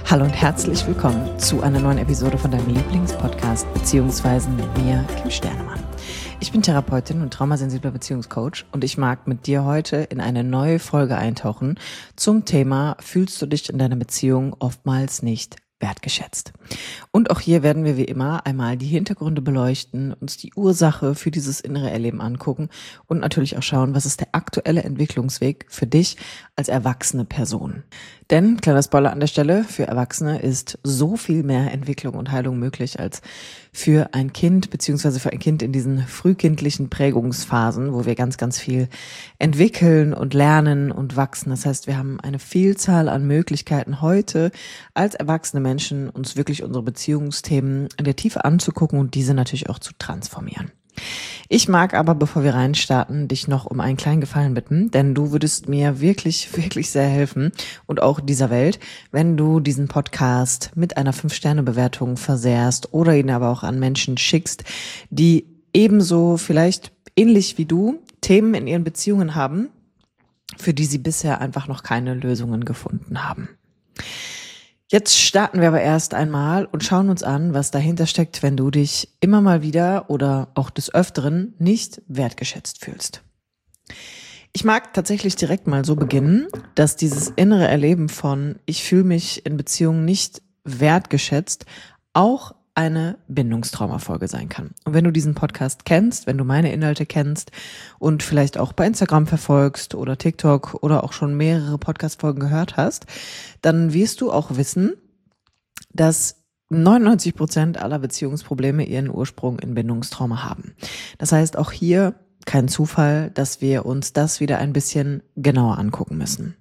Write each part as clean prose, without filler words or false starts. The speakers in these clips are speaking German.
Hallo und herzlich willkommen zu einer neuen Episode von deinem Lieblingspodcast, beziehungsweise mit mir, Kim Sternemann. Ich bin Therapeutin und traumasensibler Beziehungscoach und ich mag mit dir heute in eine neue Folge eintauchen zum Thema: Fühlst du dich in deiner Beziehung oftmals nicht wertgeschätzt? Und auch hier werden wir wie immer einmal die Hintergründe beleuchten, uns die Ursache für dieses innere Erleben angucken und natürlich auch schauen, was ist der aktuelle Entwicklungsweg für dich als erwachsene Person. Denn, kleiner Spoiler an der Stelle, für Erwachsene ist so viel mehr Entwicklung und Heilung möglich als für ein Kind, beziehungsweise für ein Kind in diesen frühkindlichen Prägungsphasen, wo wir ganz, ganz viel entwickeln und lernen und wachsen. Das heißt, wir haben eine Vielzahl an Möglichkeiten heute als erwachsene Menschen, uns wirklich unsere Beziehungsthemen in der Tiefe anzugucken und diese natürlich auch zu transformieren. Ich mag aber, bevor wir reinstarten, dich noch um einen kleinen Gefallen bitten, denn du würdest mir wirklich, wirklich sehr helfen und auch dieser Welt, wenn du diesen Podcast mit einer 5-Sterne-Bewertung versehrst oder ihn aber auch an Menschen schickst, die ebenso vielleicht ähnlich wie du Themen in ihren Beziehungen haben, für die sie bisher einfach noch keine Lösungen gefunden haben. Jetzt starten wir aber erst einmal und schauen uns an, was dahinter steckt, wenn du dich immer mal wieder oder auch des Öfteren nicht wertgeschätzt fühlst. Ich mag tatsächlich direkt mal so beginnen, dass dieses innere Erleben von ich fühle mich in Beziehungen nicht wertgeschätzt auch eine Bindungstraumafolge sein kann. Und wenn du diesen Podcast kennst, wenn du meine Inhalte kennst und vielleicht auch bei Instagram verfolgst oder TikTok oder auch schon mehrere Podcast-Folgen gehört hast, dann wirst du auch wissen, dass 99% aller Beziehungsprobleme ihren Ursprung in Bindungstrauma haben. Das heißt, auch hier kein Zufall, dass wir uns das wieder ein bisschen genauer angucken müssen.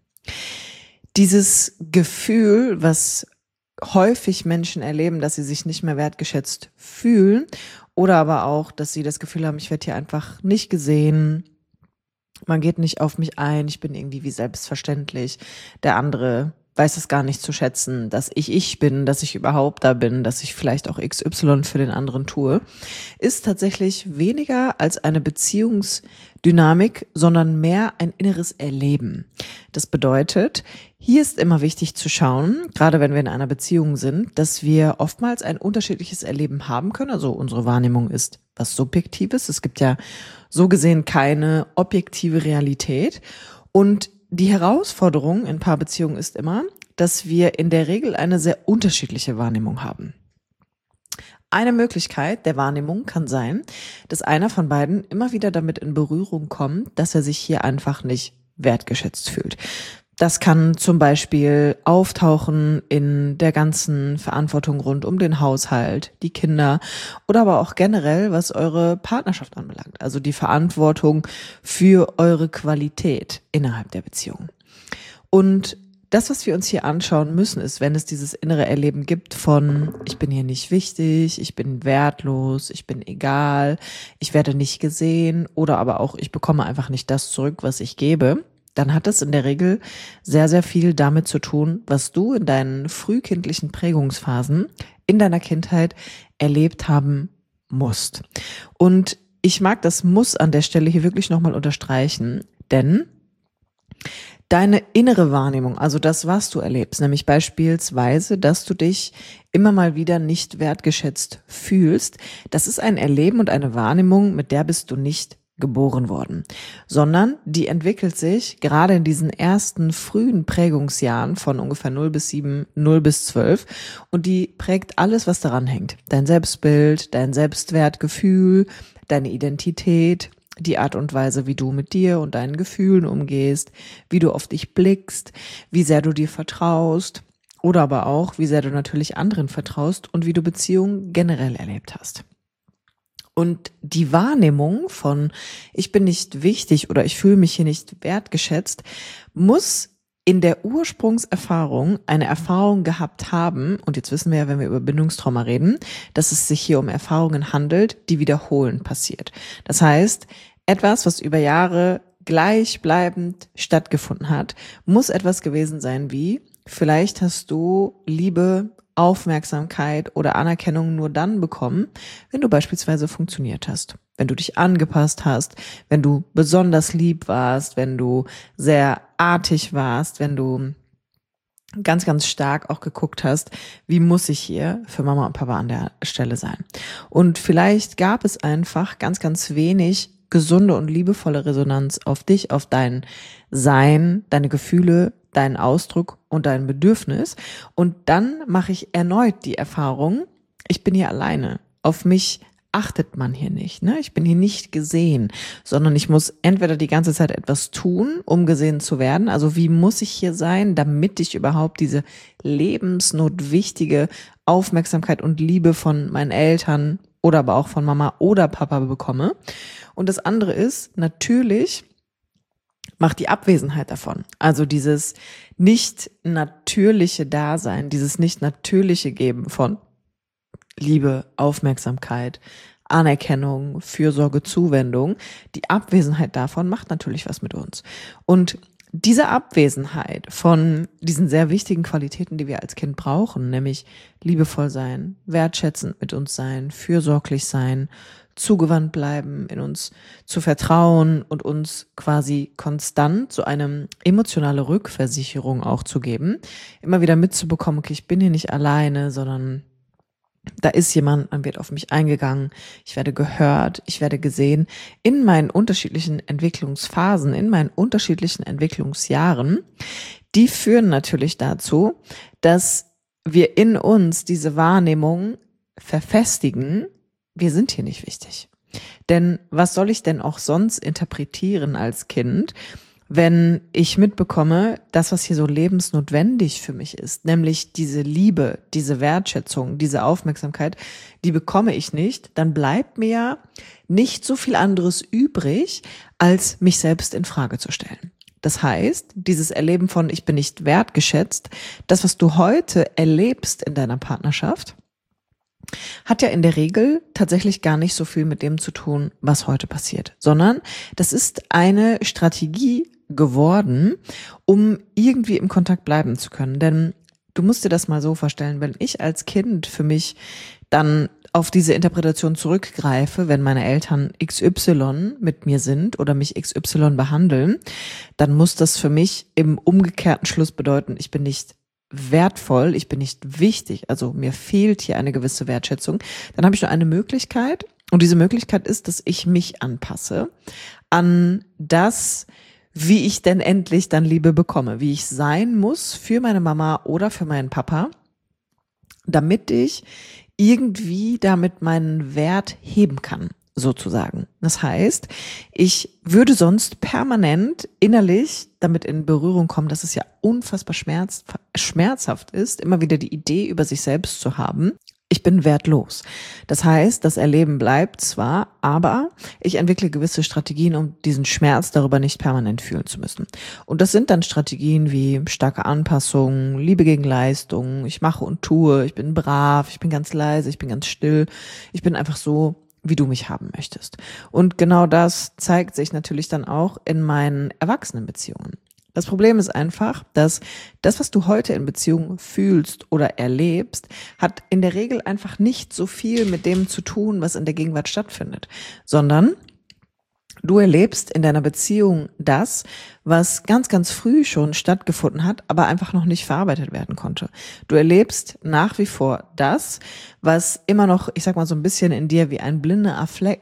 Dieses Gefühl, was häufig Menschen erleben, dass sie sich nicht mehr wertgeschätzt fühlen oder aber auch, dass sie das Gefühl haben, ich werde hier einfach nicht gesehen, man geht nicht auf mich ein, ich bin irgendwie wie selbstverständlich, der andere weiß es gar nicht zu schätzen, dass ich bin, dass ich überhaupt da bin, dass ich vielleicht auch XY für den anderen tue, ist tatsächlich weniger als eine Beziehungsdynamik, sondern mehr ein inneres Erleben. Das bedeutet, hier ist immer wichtig zu schauen, gerade wenn wir in einer Beziehung sind, dass wir oftmals ein unterschiedliches Erleben haben können. Also unsere Wahrnehmung ist was Subjektives. Es gibt ja so gesehen keine objektive Realität. Und die Herausforderung in Paarbeziehungen ist immer, dass wir in der Regel eine sehr unterschiedliche Wahrnehmung haben. Eine Möglichkeit der Wahrnehmung kann sein, dass einer von beiden immer wieder damit in Berührung kommt, dass er sich hier einfach nicht wertgeschätzt fühlt. Das kann zum Beispiel auftauchen in der ganzen Verantwortung rund um den Haushalt, die Kinder oder aber auch generell, was eure Partnerschaft anbelangt. Also die Verantwortung für eure Qualität innerhalb der Beziehung. Und das, was wir uns hier anschauen müssen, ist, wenn es dieses innere Erleben gibt von ich bin hier nicht wichtig, ich bin wertlos, ich bin egal, ich werde nicht gesehen oder aber auch ich bekomme einfach nicht das zurück, was ich gebe, dann hat das in der Regel sehr, sehr viel damit zu tun, was du in deinen frühkindlichen Prägungsphasen in deiner Kindheit erlebt haben musst. Und ich mag das Muss an der Stelle hier wirklich nochmal unterstreichen, denn deine innere Wahrnehmung, also das, was du erlebst, nämlich beispielsweise, dass du dich immer mal wieder nicht wertgeschätzt fühlst, das ist ein Erleben und eine Wahrnehmung, mit der bist du nicht geboren worden, sondern die entwickelt sich gerade in diesen ersten frühen Prägungsjahren von ungefähr 0 bis 7, 0 bis 12 und die prägt alles, was daran hängt. Dein Selbstbild, dein Selbstwertgefühl, deine Identität, die Art und Weise, wie du mit dir und deinen Gefühlen umgehst, wie du auf dich blickst, wie sehr du dir vertraust oder aber auch, wie sehr du natürlich anderen vertraust und wie du Beziehungen generell erlebt hast. Und die Wahrnehmung von ich bin nicht wichtig oder ich fühle mich hier nicht wertgeschätzt, muss in der Ursprungserfahrung eine Erfahrung gehabt haben, und jetzt wissen wir ja, wenn wir über Bindungstrauma reden, dass es sich hier um Erfahrungen handelt, die wiederholend passiert. Das heißt, etwas, was über Jahre gleichbleibend stattgefunden hat, muss etwas gewesen sein wie, vielleicht hast du Liebe, Aufmerksamkeit oder Anerkennung nur dann bekommen, wenn du beispielsweise funktioniert hast, wenn du dich angepasst hast, wenn du besonders lieb warst, wenn du sehr artig warst, wenn du ganz, ganz stark auch geguckt hast, wie muss ich hier für Mama und Papa an der Stelle sein. Und vielleicht gab es einfach ganz, ganz wenig gesunde und liebevolle Resonanz auf dich, auf dein Sein, deine Gefühle, deinen Ausdruck und dein Bedürfnis. Und dann mache ich erneut die Erfahrung, ich bin hier alleine. Auf mich achtet man hier nicht, ne? Ich bin hier nicht gesehen, sondern ich muss entweder die ganze Zeit etwas tun, um gesehen zu werden. Also wie muss ich hier sein, damit ich überhaupt diese lebensnotwichtige Aufmerksamkeit und Liebe von meinen Eltern oder aber auch von Mama oder Papa bekomme. Und das andere ist, natürlich macht die Abwesenheit davon. Also dieses nicht natürliche Dasein, dieses nicht natürliche Geben von Liebe, Aufmerksamkeit, Anerkennung, Fürsorge, Zuwendung. Die Abwesenheit davon macht natürlich was mit uns. Und diese Abwesenheit von diesen sehr wichtigen Qualitäten, die wir als Kind brauchen, nämlich liebevoll sein, wertschätzend mit uns sein, fürsorglich sein, zugewandt bleiben, in uns zu vertrauen und uns quasi konstant so eine emotionale Rückversicherung auch zu geben, immer wieder mitzubekommen, okay, ich bin hier nicht alleine, sondern da ist jemand, man wird auf mich eingegangen, ich werde gehört, ich werde gesehen in meinen unterschiedlichen Entwicklungsphasen, in meinen unterschiedlichen Entwicklungsjahren. Die führen natürlich dazu, dass wir in uns diese Wahrnehmung verfestigen, wir sind hier nicht wichtig. Denn was soll ich denn auch sonst interpretieren als Kind, wenn ich mitbekomme, das, was hier so lebensnotwendig für mich ist, nämlich diese Liebe, diese Wertschätzung, diese Aufmerksamkeit, die bekomme ich nicht, dann bleibt mir nicht so viel anderes übrig, als mich selbst in Frage zu stellen. Das heißt, dieses Erleben von ich bin nicht wertgeschätzt, das, was du heute erlebst in deiner Partnerschaft, hat ja in der Regel tatsächlich gar nicht so viel mit dem zu tun, was heute passiert, sondern das ist eine Strategie geworden, um irgendwie im Kontakt bleiben zu können. Denn du musst dir das mal so vorstellen, wenn ich als Kind für mich dann auf diese Interpretation zurückgreife, wenn meine Eltern XY mit mir sind oder mich XY behandeln, dann muss das für mich im umgekehrten Schluss bedeuten, ich bin nicht wertvoll, ich bin nicht wichtig, also mir fehlt hier eine gewisse Wertschätzung. Dann habe ich nur eine Möglichkeit und diese Möglichkeit ist, dass ich mich anpasse an das, wie ich denn endlich dann Liebe bekomme, wie ich sein muss für meine Mama oder für meinen Papa, damit ich irgendwie damit meinen Wert heben kann, sozusagen. Das heißt, ich würde sonst permanent innerlich damit in Berührung kommen, dass es ja unfassbar schmerzhaft ist, immer wieder die Idee über sich selbst zu haben, ich bin wertlos. Das heißt, das Erleben bleibt zwar, aber ich entwickle gewisse Strategien, um diesen Schmerz darüber nicht permanent fühlen zu müssen. Und das sind dann Strategien wie starke Anpassung, Liebe gegen Leistung, ich mache und tue, ich bin brav, ich bin ganz leise, ich bin ganz still, ich bin einfach so, wie du mich haben möchtest. Und genau das zeigt sich natürlich dann auch in meinen Erwachsenenbeziehungen. Das Problem ist einfach, dass das, was du heute in Beziehungen fühlst oder erlebst, hat in der Regel einfach nicht so viel mit dem zu tun, was in der Gegenwart stattfindet, sondern du erlebst in deiner Beziehung das, was ganz, ganz früh schon stattgefunden hat, aber einfach noch nicht verarbeitet werden konnte. Du erlebst nach wie vor das, was immer noch, ich sag mal so ein bisschen in dir wie ein blinder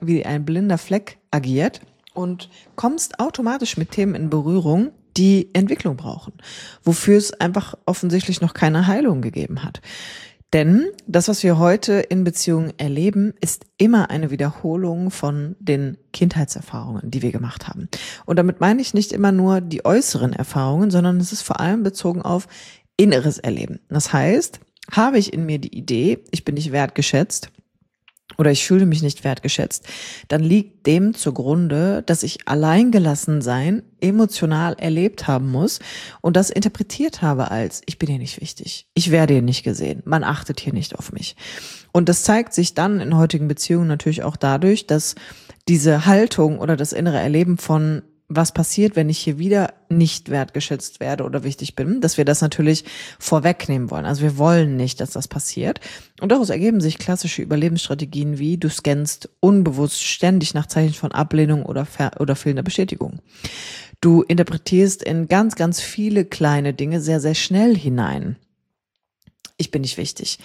Fleck agiert und kommst automatisch mit Themen in Berührung, die Entwicklung brauchen, wofür es einfach offensichtlich noch keine Heilung gegeben hat. Denn das, was wir heute in Beziehungen erleben, ist immer eine Wiederholung von den Kindheitserfahrungen, die wir gemacht haben. Und damit meine ich nicht immer nur die äußeren Erfahrungen, sondern es ist vor allem bezogen auf inneres Erleben. Das heißt, habe ich in mir die Idee, ich bin nicht wertgeschätzt, oder ich fühle mich nicht wertgeschätzt, dann liegt dem zugrunde, dass ich Alleingelassensein emotional erlebt haben muss und das interpretiert habe als, ich bin hier nicht wichtig, ich werde hier nicht gesehen, man achtet hier nicht auf mich. Und das zeigt sich dann in heutigen Beziehungen natürlich auch dadurch, dass diese Haltung oder das innere Erleben von was passiert, wenn ich hier wieder nicht wertgeschätzt werde oder wichtig bin, dass wir das natürlich vorwegnehmen wollen. Also wir wollen nicht, dass das passiert. Und daraus ergeben sich klassische Überlebensstrategien wie du scannst unbewusst ständig nach Zeichen von Ablehnung oder fehlender Bestätigung. Du interpretierst in ganz, ganz viele kleine Dinge sehr, sehr schnell hinein. Ich bin nicht wichtig.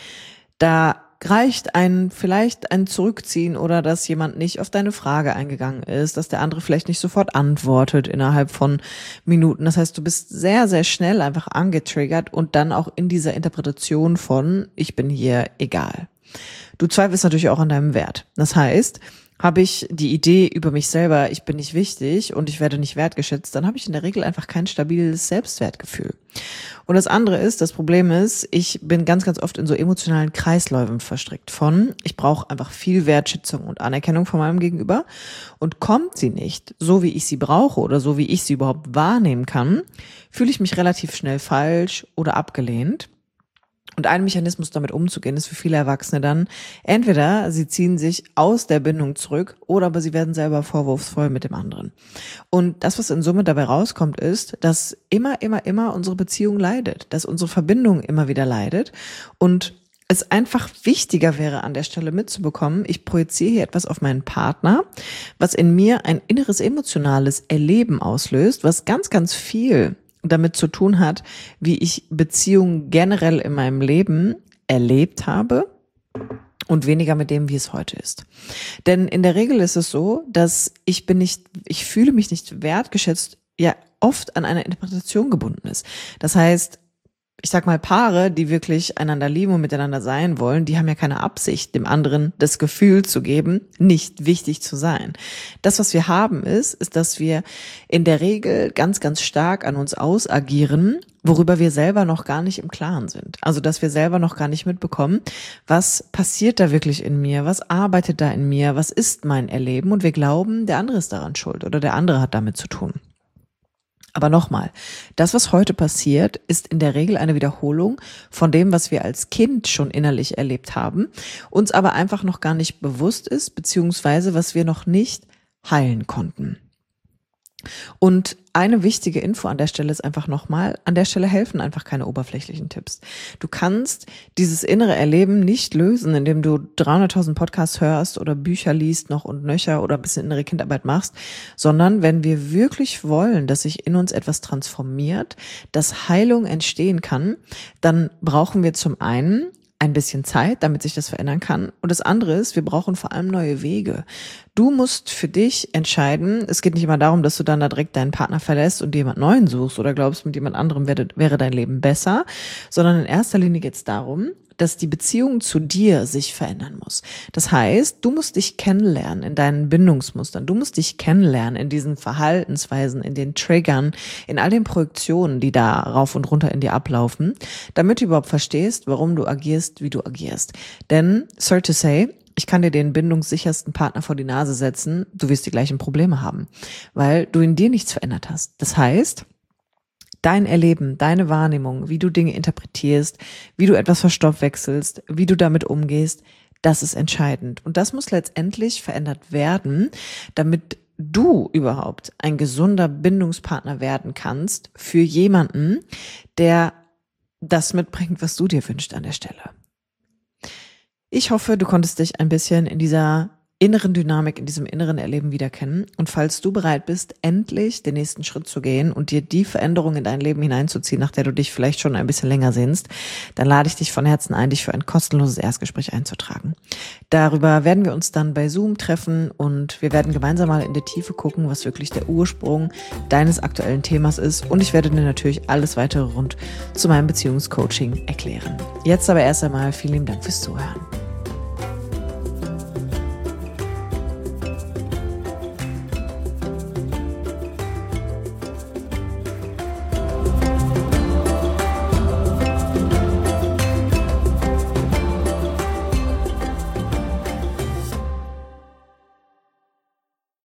Da reicht vielleicht ein Zurückziehen oder dass jemand nicht auf deine Frage eingegangen ist, dass der andere vielleicht nicht sofort antwortet innerhalb von Minuten. Das heißt, du bist sehr, sehr schnell einfach angetriggert und dann auch in dieser Interpretation von ich bin hier egal. Du zweifelst natürlich auch an deinem Wert. Das heißt, habe ich die Idee über mich selber, ich bin nicht wichtig und ich werde nicht wertgeschätzt, dann habe ich in der Regel einfach kein stabiles Selbstwertgefühl. Und das andere ist, das Problem ist, ich bin ganz, ganz oft in so emotionalen Kreisläufen verstrickt von, ich brauche einfach viel Wertschätzung und Anerkennung von meinem Gegenüber und kommt sie nicht, so wie ich sie brauche oder so wie ich sie überhaupt wahrnehmen kann, fühle ich mich relativ schnell falsch oder abgelehnt. Und ein Mechanismus, damit umzugehen, ist für viele Erwachsene dann, entweder sie ziehen sich aus der Bindung zurück oder aber sie werden selber vorwurfsvoll mit dem anderen. Und das, was in Summe dabei rauskommt, ist, dass immer unsere Beziehung leidet, dass unsere Verbindung immer wieder leidet und es einfach wichtiger wäre, an der Stelle mitzubekommen, ich projiziere hier etwas auf meinen Partner, was in mir ein inneres emotionales Erleben auslöst, was ganz, ganz viel damit zu tun hat, wie ich Beziehungen generell in meinem Leben erlebt habe und weniger mit dem, wie es heute ist. Denn in der Regel ist es so, dass ich fühle mich nicht wertgeschätzt, ja oft an einer Interpretation gebunden ist. Das heißt, ich sag mal, Paare, die wirklich einander lieben und miteinander sein wollen, die haben ja keine Absicht, dem anderen das Gefühl zu geben, nicht wichtig zu sein. Das, was wir haben, ist, dass wir in der Regel ganz, ganz stark an uns ausagieren, worüber wir selber noch gar nicht im Klaren sind. Also, dass wir selber noch gar nicht mitbekommen, was passiert da wirklich in mir, was arbeitet da in mir, was ist mein Erleben und wir glauben, der andere ist daran schuld oder der andere hat damit zu tun. Aber nochmal, das, was heute passiert, ist in der Regel eine Wiederholung von dem, was wir als Kind schon innerlich erlebt haben, uns aber einfach noch gar nicht bewusst ist, beziehungsweise was wir noch nicht heilen konnten. Und eine wichtige Info an der Stelle ist einfach nochmal, an der Stelle helfen einfach keine oberflächlichen Tipps. Du kannst dieses innere Erleben nicht lösen, indem du 300.000 Podcasts hörst oder Bücher liest noch und nöcher oder ein bisschen innere Kindarbeit machst, sondern wenn wir wirklich wollen, dass sich in uns etwas transformiert, dass Heilung entstehen kann, dann brauchen wir zum einen ein bisschen Zeit, damit sich das verändern kann. Und das andere ist, wir brauchen vor allem neue Wege. Du musst für dich entscheiden, es geht nicht immer darum, dass du dann da direkt deinen Partner verlässt und jemand Neuen suchst oder glaubst, mit jemand anderem wäre dein Leben besser, sondern in erster Linie geht es darum, dass die Beziehung zu dir sich verändern muss. Das heißt, du musst dich kennenlernen in deinen Bindungsmustern, du musst dich kennenlernen in diesen Verhaltensweisen, in den Triggern, in all den Projektionen, die da rauf und runter in dir ablaufen, damit du überhaupt verstehst, warum du agierst, wie du agierst. Denn, sorry to say, ich kann dir den bindungssichersten Partner vor die Nase setzen, du wirst die gleichen Probleme haben, weil du in dir nichts verändert hast. Das heißt, dein Erleben, deine Wahrnehmung, wie du Dinge interpretierst, wie du etwas verstoffwechselst, wie du damit umgehst, das ist entscheidend. Und das muss letztendlich verändert werden, damit du überhaupt ein gesunder Bindungspartner werden kannst für jemanden, der das mitbringt, was du dir wünschst an der Stelle. Ich hoffe, du konntest dich ein bisschen in dieser inneren Dynamik, in diesem inneren Erleben wiederkennen. Und falls du bereit bist, endlich den nächsten Schritt zu gehen und dir die Veränderung in dein Leben hineinzuziehen, nach der du dich vielleicht schon ein bisschen länger sehnst, dann lade ich dich von Herzen ein, dich für ein kostenloses Erstgespräch einzutragen. Darüber werden wir uns dann bei Zoom treffen und wir werden gemeinsam mal in die Tiefe gucken, was wirklich der Ursprung deines aktuellen Themas ist. Und ich werde dir natürlich alles weitere rund zu meinem Beziehungscoaching erklären. Jetzt aber erst einmal vielen lieben Dank fürs Zuhören.